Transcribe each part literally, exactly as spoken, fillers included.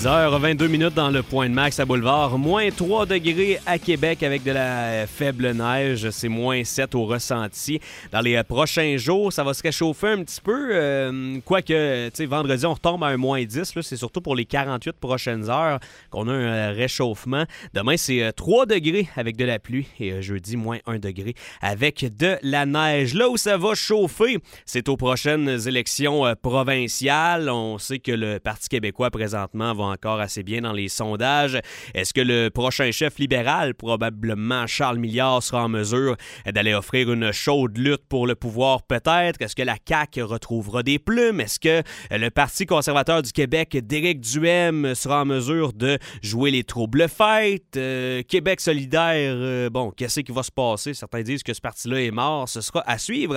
dix heures vingt-deux minutes dans le Point de Max à Boulevard. Moins trois degrés à Québec avec de la faible neige. C'est moins sept au ressenti. Dans les prochains jours, ça va se réchauffer un petit peu. Euh, quoique, tu sais, vendredi, on retombe à un moins dix. Là, c'est surtout pour les quarante-huit prochaines heures qu'on a un réchauffement. Demain, c'est trois degrés avec de la pluie. Et jeudi, moins un degré avec de la neige. Là où ça va chauffer, c'est aux prochaines élections provinciales. On sait que le Parti québécois, présentement, va encore assez bien dans les sondages. Est-ce que le prochain chef libéral, probablement Charles Milliard, sera en mesure d'aller offrir une chaude lutte pour le pouvoir, peut-être? Est-ce que la C A Q retrouvera des plumes? Est-ce que le Parti conservateur du Québec, d'Éric Duhaime, sera en mesure de jouer les troubles-fêtes? Euh, Québec solidaire, euh, bon, qu'est-ce qui va se passer? Certains disent que ce parti-là est mort. Ce sera à suivre.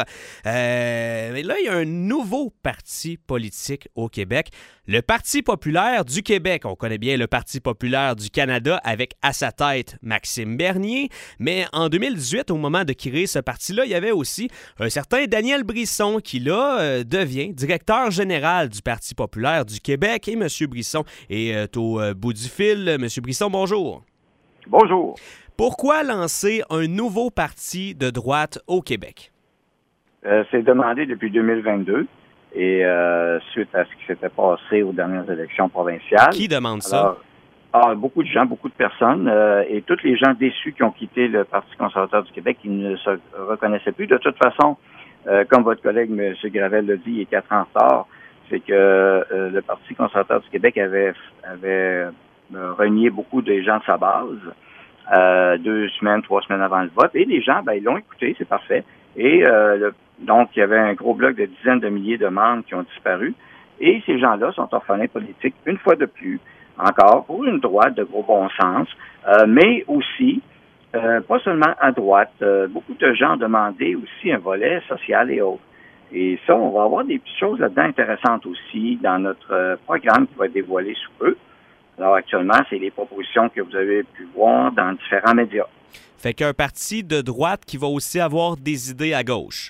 Euh, mais là, il y a un nouveau parti politique au Québec. Le Parti populaire du Québec. On connaît bien le Parti populaire du Canada avec à sa tête Maxime Bernier. Mais en deux mille dix-huit, au moment de créer ce parti-là, il y avait aussi un certain Daniel Brisson qui, là, euh, devient directeur général du Parti populaire du Québec. Et M. Brisson est au euh, bout du fil. M. Brisson, bonjour. Bonjour. Pourquoi lancer un nouveau parti de droite au Québec? Euh, c'est demandé depuis deux mille vingt-deux. Et euh, suite à ce qui s'était passé aux dernières élections provinciales. Qui demande Alors, ça? Ah, beaucoup de gens, beaucoup de personnes, euh, et tous les gens déçus qui ont quitté le Parti conservateur du Québec, qui ne se reconnaissaient plus. De toute façon, euh, comme votre collègue M. Gravel l'a dit il y a quatre ans en retard, c'est que euh, le Parti conservateur du Québec avait, avait euh, renié beaucoup des gens de sa base, euh, deux semaines, trois semaines avant le vote. Et les gens, ben, ils l'ont écouté, c'est parfait. Et euh, le Donc, il y avait un gros bloc de dizaines de milliers de membres qui ont disparu. Et ces gens-là sont orphelins politiques, une fois de plus, encore, pour une droite de gros bon sens, euh, mais aussi, euh, pas seulement à droite, euh, beaucoup de gens ont demandé aussi un volet social et autres. Et ça, on va avoir des petites choses là-dedans intéressantes aussi dans notre euh, programme qui va être dévoilé sous peu. Alors, actuellement, c'est les propositions que vous avez pu voir dans différents médias. Fait qu'un parti de droite qui va aussi avoir des idées à gauche.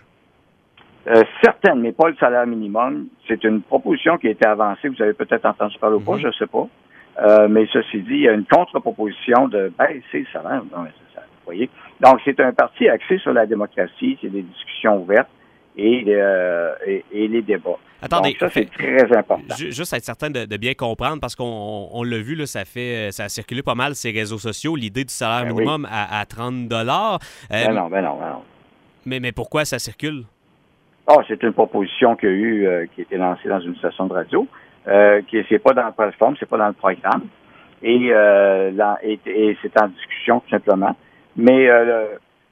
Euh, certaines, mais pas le salaire minimum. C'est une proposition qui a été avancée. Vous avez peut-être entendu parler ou pas, mm-hmm. je ne sais pas. Euh, mais ceci dit, il y a une contre-proposition de baisser le salaire. Non, mais c'est ça, vous voyez. Donc, c'est un parti axé sur la démocratie. C'est des discussions ouvertes et, euh, et, et les débats. Attendez, donc ça, c'est très important. Juste être certain de, de bien comprendre, parce qu'on on l'a vu, là, ça fait ça a circulé pas mal ces réseaux sociaux, l'idée du salaire ben minimum oui. à, à trente dollars. Euh, ben non, ben non, ben non. Mais, mais pourquoi ça circule? Oh, c'est une proposition qu'il y a eu, euh, qui a été lancée dans une station de radio, euh, qui c'est pas dans la plateforme, c'est pas dans le programme, et, euh, là, et, et c'est en discussion tout simplement. Mais euh,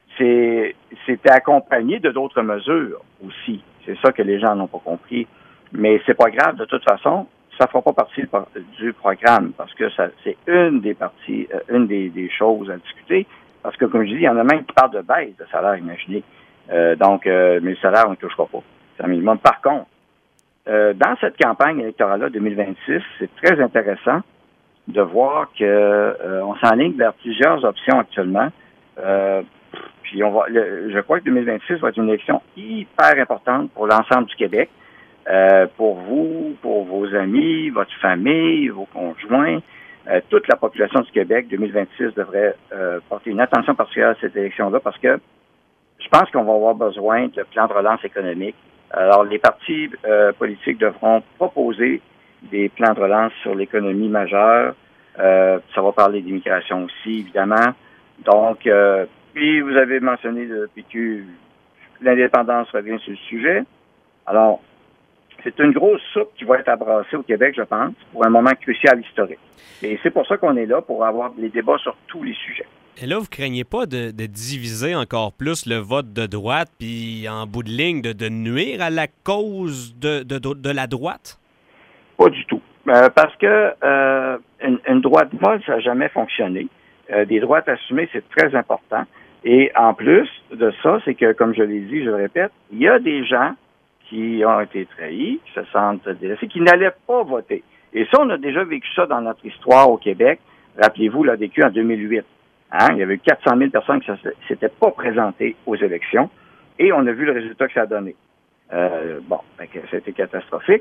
c'est c'était accompagné de d'autres mesures aussi. C'est ça que les gens n'ont pas compris. Mais c'est pas grave, de toute façon, ça fera pas partie du programme parce que ça c'est une des parties, euh, une des, des choses à discuter. Parce que comme je dis, il y en a même qui parlent de baisse de salaire, imaginez. Euh, donc, euh, mais le salaire, on ne touchera pas. C'est un minimum. Par contre, euh, dans cette campagne électorale-là deux mille vingt-six, c'est très intéressant de voir que euh, on s'enligne vers plusieurs options actuellement. Euh, puis on va, le, je crois que deux mille vingt-six va être une élection hyper importante pour l'ensemble du Québec, euh, pour vous, pour vos amis, votre famille, vos conjoints, euh, toute la population du Québec. deux mille vingt-six devrait euh, porter une attention particulière à cette élection-là parce que je pense qu'on va avoir besoin de plans de relance économique. Alors, les partis euh, politiques devront proposer des plans de relance sur l'économie majeure. Euh, ça va parler d'immigration aussi, évidemment. Donc, euh, puis vous avez mentionné le P Q, l'indépendance revient sur le sujet. Alors, c'est une grosse soupe qui va être abrassée au Québec, je pense, pour un moment crucial historique. Et c'est pour ça qu'on est là, pour avoir des débats sur tous les sujets. Et là, vous ne craignez pas de, de diviser encore plus le vote de droite, puis en bout de ligne, de, de nuire à la cause de, de, de, de la droite? Pas du tout. Euh, parce que euh, une, une droite molle, ça n'a jamais fonctionné. Euh, des droites assumées, c'est très important. Et en plus de ça, c'est que, comme je l'ai dit, je le répète, il y a des gens qui ont été trahis, qui se sentent délaissés, qui n'allaient pas voter. Et ça, on a déjà vécu ça dans notre histoire au Québec. Rappelez-vous, l'A D Q en deux mille huit. Hein? Il y avait eu quatre cent mille personnes qui ne s'étaient pas présentées aux élections et on a vu le résultat que ça a donné. Euh, bon, ça a été catastrophique.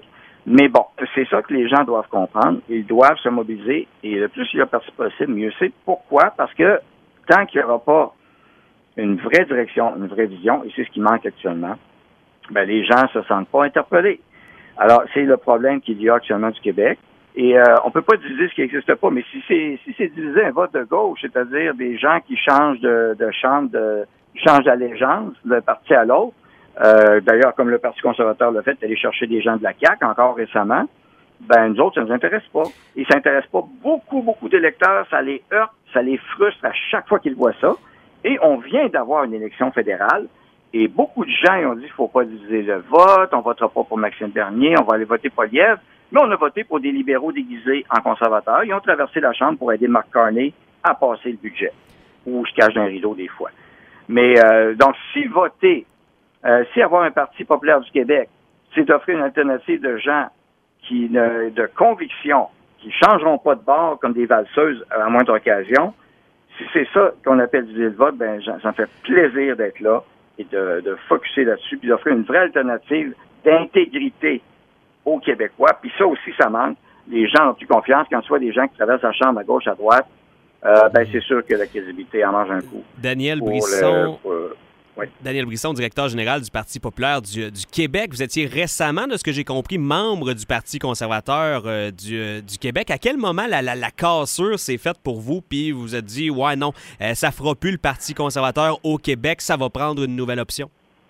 Mais bon, c'est ça que les gens doivent comprendre. Ils doivent se mobiliser. Et le plus il y a parti possible, mieux c'est. Pourquoi? Parce que tant qu'il n'y aura pas une vraie direction, une vraie vision, et c'est ce qui manque actuellement, ben les gens se sentent pas interpellés. Alors, c'est le problème qu'il y a actuellement du Québec. Et euh, on peut pas diviser ce qui n'existe pas. Mais si c'est si c'est diviser un vote de gauche, c'est-à-dire des gens qui changent de, de chambre, de changent d'allégeance d'un parti à l'autre, Euh, d'ailleurs, comme le Parti conservateur l'a fait, d'aller chercher des gens de la C A Q encore récemment, ben nous autres, ça ne nous intéresse pas. Ils ne s'intéressent pas. Beaucoup, beaucoup d'électeurs, ça les heurte, ça les frustre à chaque fois qu'ils voient ça. Et on vient d'avoir une élection fédérale et beaucoup de gens ils ont dit qu'il ne faut pas diviser le vote, on ne votera pas pour Maxime Bernier, on va aller voter Poilievre. Mais on a voté pour des libéraux déguisés en conservateurs. Ils ont traversé la Chambre pour aider Marc Carney à passer le budget. Ou je cache un rideau des fois. Mais euh, donc, si voter Euh, si avoir un Parti populaire du Québec, c'est d'offrir une alternative de gens qui ne, de conviction, qui changeront pas de bord comme des valseuses à moindre occasion, si c'est ça qu'on appelle diviser le vote, ben ça me fait plaisir d'être là et de, de focusser là-dessus, puis d'offrir une vraie alternative d'intégrité aux Québécois. Puis ça aussi, ça manque. Les gens ont plus confiance quand tu vois des gens qui traversent la Chambre à gauche, à droite. Euh, ben c'est sûr que la crédibilité en mange un coup. Daniel Brisson. Le, pour, Oui. Daniel Brisson, directeur général du Parti populaire du, du Québec. Vous étiez récemment, de ce que j'ai compris, membre du Parti conservateur euh, du, euh, du Québec. À quel moment la, la, la cassure s'est faite pour vous, puis vous vous êtes dit, ouais, non, euh, ça fera plus le Parti conservateur au Québec, ça va prendre une nouvelle option?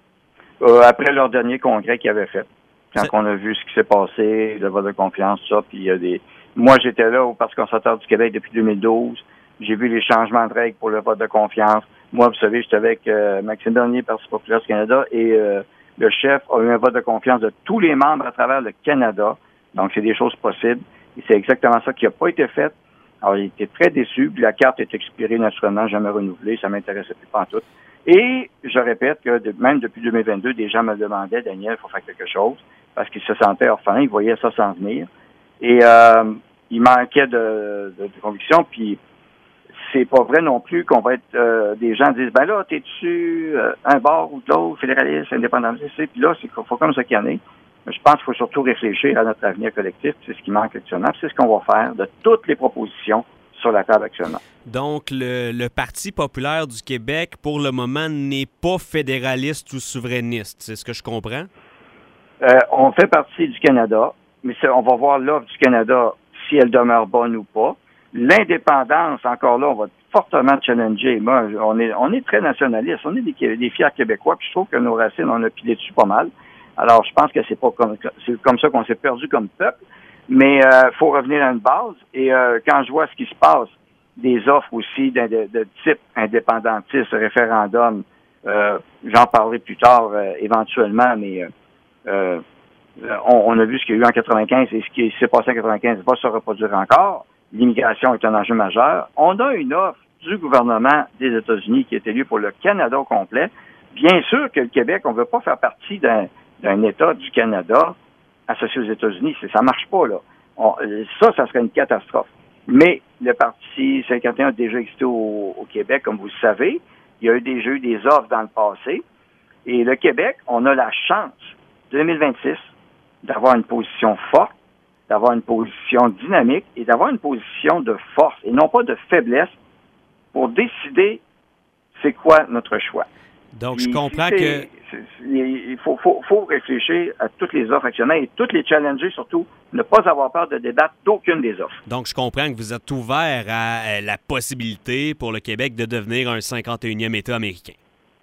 Euh, après leur dernier congrès qu'ils avaient fait. Quand c'est... on a vu ce qui s'est passé, le vote de confiance, ça, puis il y a des... Moi, j'étais là au Parti conservateur du Québec depuis deux mille douze. J'ai vu les changements de règles pour le vote de confiance. Moi, vous savez, j'étais avec euh, Maxime Bernier, Parti populaire du Canada, et euh, le chef a eu un vote de confiance de tous les membres à travers le Canada. Donc, c'est des choses possibles. Et c'est exactement ça qui n'a pas été fait. Alors, il était très déçu. Puis la carte est expirée naturellement, jamais renouvelée. Ça m'intéressait plus pas en tout. Et je répète que de, même depuis deux mille vingt-deux, des gens me demandaient, Daniel, il faut faire quelque chose, parce qu'ils se sentaient orphelins, ils voyaient ça s'en venir. Et euh, il manquait de, de, de conviction, puis c'est pas vrai non plus qu'on va être euh, des gens disent ben là t'es-tu euh, un bord ou de l'autre, fédéraliste, indépendantiste, puis là c'est faut comme ça qu'il y en ait. Je pense qu'il faut surtout réfléchir à notre avenir collectif, c'est ce qui manque actuellement, c'est ce qu'on va faire de toutes les propositions sur la table actuellement. Donc le, le Parti populaire du Québec pour le moment n'est pas fédéraliste ou souverainiste, c'est ce que je comprends? Euh, on fait partie du Canada, mais on va voir l'offre du Canada si elle demeure bonne ou pas. L'indépendance, encore là, on va fortement challenger. Moi, on est, on est très nationaliste. On est des, des fiers Québécois, puis je trouve que nos racines, on a pilé dessus pas mal. Alors, je pense que c'est pas comme, c'est comme ça qu'on s'est perdu comme peuple. Mais, euh, faut revenir à une base. Et, euh, quand je vois ce qui se passe, des offres aussi de, de, de type indépendantiste, référendum, euh, j'en parlerai plus tard, euh, éventuellement, mais, euh, euh, on, on a vu ce qu'il y a eu en quatre-vingt-quinze et ce qui s'est passé en quatre-vingt-quinze va se reproduire encore. L'immigration est un enjeu majeur. On a une offre du gouvernement des États-Unis qui est élue pour le Canada au complet. Bien sûr que le Québec, on ne veut pas faire partie d'un, d'un État du Canada associé aux États-Unis. Ça ne marche pas, là. On, ça, ça serait une catastrophe. Mais le Parti cinquante et un a déjà existé au, au Québec, comme vous le savez. Il y a eu déjà eu des offres dans le passé. Et le Québec, on a la chance, deux mille vingt-six, d'avoir une position forte, d'avoir une position dynamique et d'avoir une position de force et non pas de faiblesse pour décider c'est quoi notre choix. Donc, je comprends que... C'est, c'est, il faut, faut, faut réfléchir à toutes les offres actuelles et toutes les challenger, surtout ne pas avoir peur de débattre d'aucune des offres. Donc, je comprends que vous êtes ouvert à la possibilité pour le Québec de devenir un cinquante et unième État américain.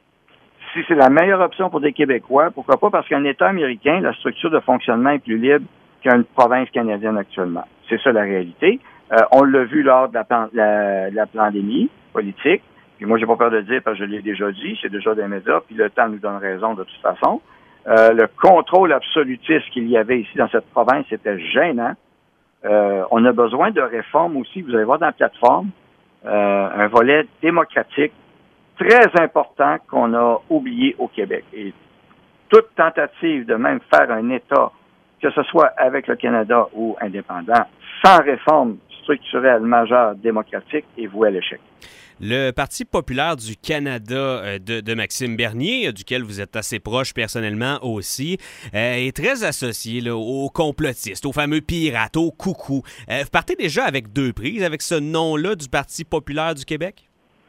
Si c'est la meilleure option pour des Québécois, pourquoi pas? Parce qu'un État américain, la structure de fonctionnement est plus libre qu'une province canadienne actuellement. C'est ça la réalité. Euh, on l'a vu lors de la, la, la pandémie politique. Puis moi, j'ai pas peur de le dire parce que je l'ai déjà dit, c'est déjà des médias, puis le temps nous donne raison de toute façon. Euh, le contrôle absolutiste qu'il y avait ici dans cette province était gênant. Euh, on a besoin de réformes aussi. Vous allez voir dans la plateforme euh, un volet démocratique très important qu'on a oublié au Québec. Et toute tentative de même faire un État, que ce soit avec le Canada ou indépendant, sans réforme structurelle majeure démocratique, est vouée à l'échec. Le Parti populaire du Canada euh, de, de Maxime Bernier, euh, duquel vous êtes assez proche personnellement aussi, euh, est très associé là, aux complotistes, aux fameux pirates, aux coucous. Euh, vous partez déjà avec deux prises, avec ce nom-là du Parti populaire du Québec?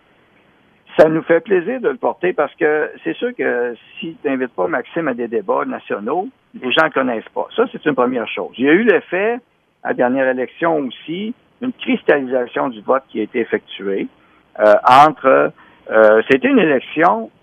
Ça nous fait plaisir de le porter parce que c'est sûr que si tu n'invites pas Maxime à des débats nationaux, les gens ne le connaissent pas. Ça, c'est une première chose. Il y a eu l'effet, à la dernière élection aussi, une cristallisation du vote qui a été effectuée euh, entre... Euh, c'était une élection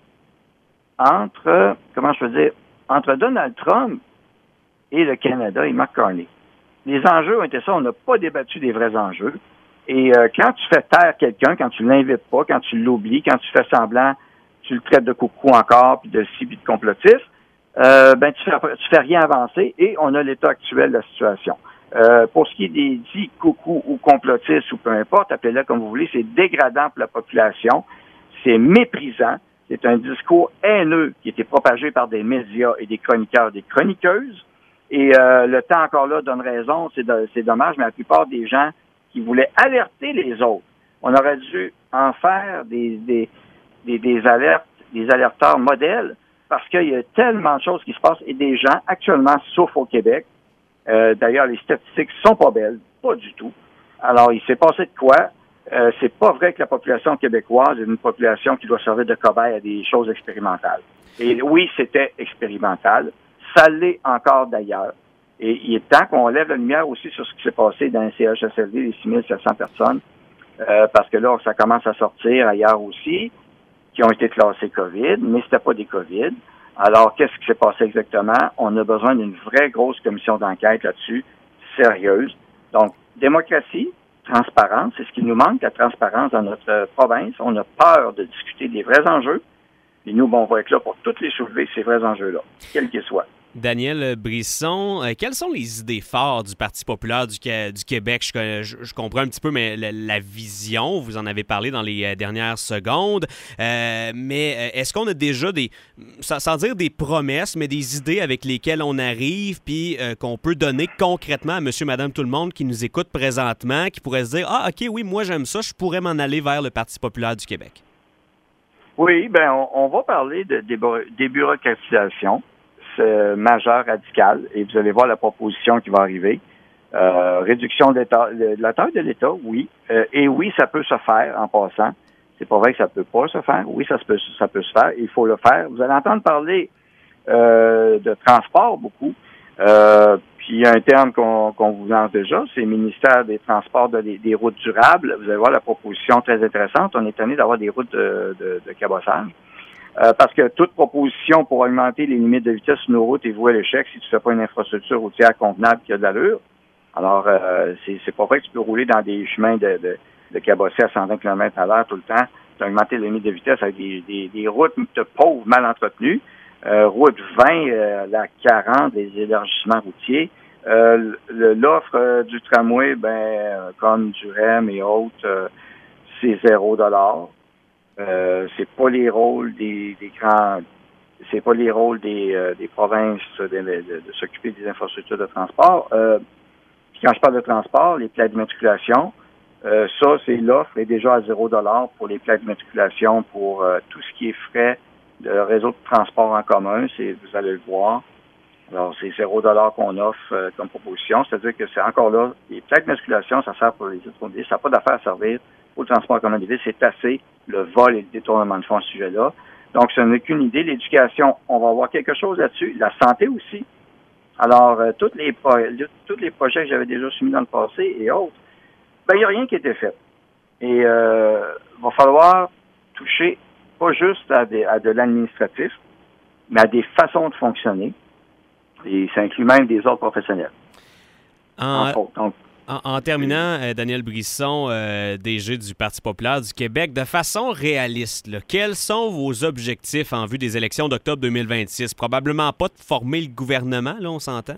entre, comment je veux dire, entre Donald Trump et le Canada et Mark Carney. Les enjeux ont été ça, on n'a pas débattu des vrais enjeux. Et euh, quand tu fais taire quelqu'un, quand tu l'invites pas, quand tu l'oublies, quand tu fais semblant, tu le traites de coucou encore, puis de ci, puis de complotiste, euh, ben tu fais, tu fais rien avancer et on a l'état actuel de la situation. Euh, pour ce qui est des dits coucou ou complotistes ou peu importe, appelez-le comme vous voulez, c'est dégradant pour la population, c'est méprisant, c'est un discours haineux qui a été propagé par des médias et des chroniqueurs, des chroniqueuses. Et euh, le temps encore là donne raison, c'est, de, c'est dommage, mais la plupart des gens qui voulaient alerter les autres. On aurait dû en faire des, des, des, des alertes, des alerteurs modèles, parce qu'il y a tellement de choses qui se passent et des gens actuellement souffrent au Québec. Euh, d'ailleurs, les statistiques sont pas belles, pas du tout. Alors, il s'est passé de quoi? Euh, c'est pas vrai que la population québécoise est une population qui doit servir de cobaye à des choses expérimentales. Et oui, c'était expérimental. Ça l'est encore d'ailleurs. Et il est temps qu'on lève la lumière aussi sur ce qui s'est passé dans le C H S L D, les six mille sept cents personnes, euh, parce que là, ça commence à sortir ailleurs aussi, qui ont été classés COVID, mais c'était pas des COVID. Alors, qu'est-ce qui s'est passé exactement? On a besoin d'une vraie grosse commission d'enquête là-dessus, sérieuse. Donc, démocratie, transparence, c'est ce qui nous manque, la transparence dans notre province. On a peur de discuter des vrais enjeux. Et nous, bon, on va être là pour toutes les soulever, ces vrais enjeux-là, quels qu'ils soient. Daniel Brisson, euh, quelles sont les idées fortes du Parti populaire du, du Québec? Je, je, je comprends un petit peu mais la, la vision, vous en avez parlé dans les euh, dernières secondes, euh, mais euh, est-ce qu'on a déjà des, sans, sans dire des promesses, mais des idées avec lesquelles on arrive puis euh, qu'on peut donner concrètement à monsieur, madame, tout le monde qui nous écoute présentement, qui pourrait se dire « Ah, OK, oui, moi j'aime ça, je pourrais m'en aller vers le Parti populaire du Québec. » Oui, ben on, on va parler de débureaucratisation. Euh, majeur, radical, et vous allez voir la proposition qui va arriver. Euh, réduction de, de la taille de l'État, oui. Euh, et oui, ça peut se faire en passant. C'est pas vrai que ça peut pas se faire. Oui, ça se peut, ça peut se faire. Il faut le faire. Vous allez entendre parler euh, de transport beaucoup. Euh, puis il y a un terme qu'on, qu'on vous lance déjà, c'est le ministère des Transports de, des, des routes durables. Vous allez voir la proposition très intéressante. On est tanné d'avoir des routes de, de, de cabossage. Euh, parce que toute proposition pour augmenter les limites de vitesse sur nos routes est vouée à l'échec si tu fais pas une infrastructure routière convenable qui a de l'allure. Alors, euh, c'est, c'est pas vrai que tu peux rouler dans des chemins de, de, de cabossé à cent vingt kilomètres à l'heure tout le temps. Tu as augmenté les limites de vitesse avec des, des, des routes de pauvres, mal entretenues. Euh, route vingt, euh, la quarante, des élargissements routiers. Euh, le, l'offre euh, du tramway, ben, euh, comme du R E M et autres, euh, c'est zéro dollar. Euh, c'est pas les rôles des, des grands, c'est pas les rôles des, euh, des provinces de, de, de, de s'occuper des infrastructures de transport. Euh, puis quand je parle de transport, les plaques d'immatriculation, euh, ça, c'est l'offre est déjà à zéro dollar pour les plaques d'immatriculation pour euh, tout ce qui est frais de réseau de transport en commun. C'est, vous allez le voir. Alors, c'est zéro dollar qu'on offre euh, comme proposition. C'est-à-dire que c'est encore là, les plaques d'immatriculation, ça sert pour les étrangers. Ça n'a pas d'affaire à servir pour le transport en commun des villes. C'est assez le vol et le détournement de fonds à ce sujet-là. Donc, ce n'est qu'une idée. L'éducation, on va avoir quelque chose là-dessus. La santé aussi. Alors, euh, toutes les pro- tous les projets que j'avais déjà soumis dans le passé et autres, ben, il n'y a rien qui a été fait. Et euh, il va falloir toucher pas juste à, des, à de l'administratif, mais à des façons de fonctionner. Et ça inclut même des ordres professionnels. En, en, en, en terminant, euh, Daniel Brisson, euh, D G du Parti populaire du Québec, de façon réaliste, là, quels sont vos objectifs en vue des élections d'octobre deux mille vingt-six? Probablement pas de former le gouvernement, là, on s'entend?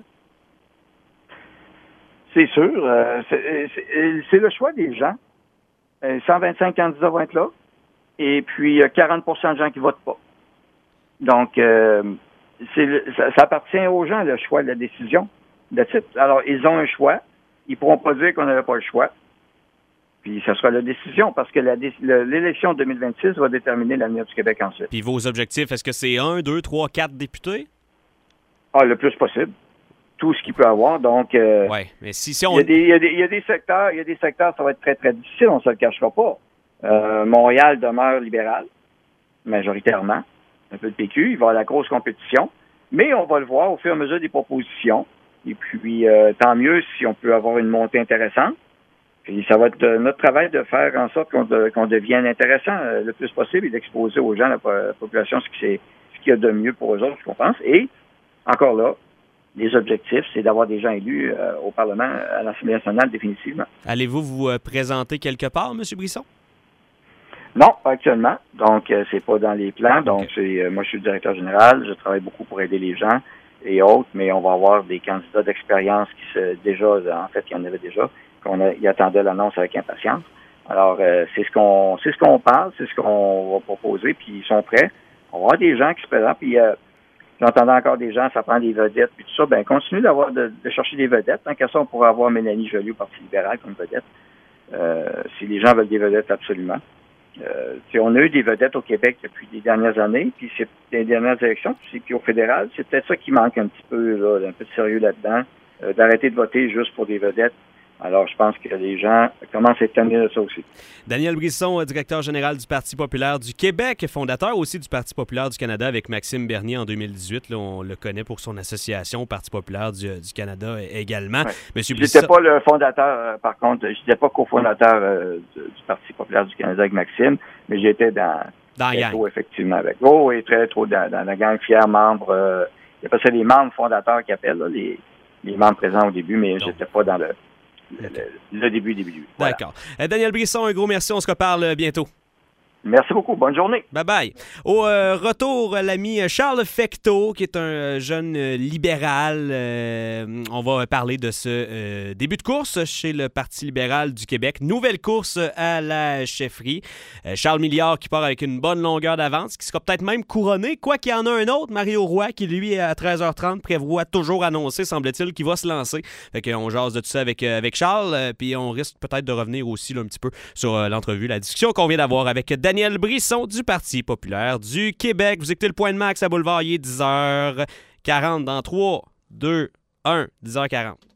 C'est sûr. Euh, c'est, c'est, c'est le choix des gens. Euh, cent vingt-cinq candidats vont être là. Et puis, il y a quarante pour cent de gens qui votent pas. Donc, euh, c'est le, ça, ça appartient aux gens, le choix de la décision. De titre. Alors, ils ont un choix. Ils pourront pas dire qu'on n'avait pas le choix. Puis ça sera la décision, parce que la, le, l'élection de deux mille vingt-six va déterminer l'avenir du Québec ensuite. Puis vos objectifs, est-ce que c'est un, deux, trois, quatre députés? Ah, le plus possible. Tout ce qu'il peut avoir. Donc, euh, ouais, mais si, si on... il, y a des, il, y a des, il y a des secteurs, il y a des secteurs, ça va être très, très difficile, on ne se le cachera pas. Euh, Montréal demeure libéral, majoritairement. Un peu de P Q, il va y avoir la grosse compétition. Mais on va le voir au fur et à mesure des propositions. Et puis, euh, tant mieux si on peut avoir une montée intéressante. Puis, ça va être euh, notre travail de faire en sorte qu'on, de, qu'on devienne intéressant euh, le plus possible et d'exposer aux gens, la, la population, ce, qui c'est, ce qu'il y a de mieux pour eux autres, je pense. Et, encore là, les objectifs, c'est d'avoir des gens élus euh, au Parlement, à l'Assemblée nationale, définitivement. Allez-vous vous euh, présenter quelque part, M. Brisson? Non, pas actuellement. Donc, euh, c'est pas dans les plans. Donc, okay. c'est, euh, moi, je suis le directeur général. Je travaille beaucoup pour aider les gens et autres, mais on va avoir des candidats d'expérience qui se déjà, en fait, il y en avait déjà, qu'on a, ils attendaient l'annonce avec impatience. Alors, euh, c'est ce qu'on, c'est ce qu'on parle, c'est ce qu'on va proposer, puis ils sont prêts. On va avoir des gens qui se présentent, puis euh, j'entendais encore des gens, ça prend des vedettes, puis tout ça. Ben, continue d'avoir de, de chercher des vedettes. Tant qu'à ça, on pourrait avoir Mélanie Joly au Parti libéral comme vedette. Euh, si les gens veulent des vedettes, absolument. Euh, on a eu des vedettes au Québec depuis les dernières années, puis c'est les dernières élections, puis, puis au fédéral, c'est peut-être ça qui manque un petit peu, là, un peu de sérieux là-dedans, euh, d'arrêter de voter juste pour des vedettes. Alors, je pense que les gens commencent à étonner de ça aussi. Daniel Brisson, directeur général du Parti populaire du Québec, fondateur aussi du Parti populaire du Canada avec Maxime Bernier en deux mille dix-huit. Là, on le connaît pour son association au Parti populaire du, du Canada également. Ouais. Monsieur je Brisson... n'étais pas le fondateur, euh, par contre, je n'étais pas cofondateur euh, du, du Parti populaire du Canada avec Maxime, mais j'étais dans, dans la gang. Tôt, effectivement, avec. Oh, et très trop dans, dans la gang, fiers membres. Euh, il y a pas ça les membres fondateurs qui appellent, là, les, les membres présents au début, mais je n'étais pas dans le Le, le, le début, début, début. Voilà. D'accord. Euh, Daniel Brisson, un gros merci. On se reparle bientôt. Merci beaucoup. Bonne journée. Bye-bye. Au euh, retour, l'ami Charles Fecteau, qui est un jeune euh, libéral. Euh, on va parler de ce euh, début de course chez le Parti libéral du Québec. Nouvelle course à la chefferie. Euh, Charles Milliard qui part avec une bonne longueur d'avance, qui sera peut-être même couronné. Quoi qu'il y en a un autre, Mario Roy, qui lui, à treize heures trente, prévoit toujours annoncer, semble-t-il, qu'il va se lancer. Fait qu'on jase de tout ça avec, euh, avec Charles. Euh, puis on risque peut-être de revenir aussi là, un petit peu sur euh, l'entrevue, la discussion qu'on vient d'avoir avec Daniel Daniel Brisson du Parti populaire du Québec. Vous écoutez le Point de Max à Boulevard, il est dix heures quarante dans trois, deux, un, dix heures quarante.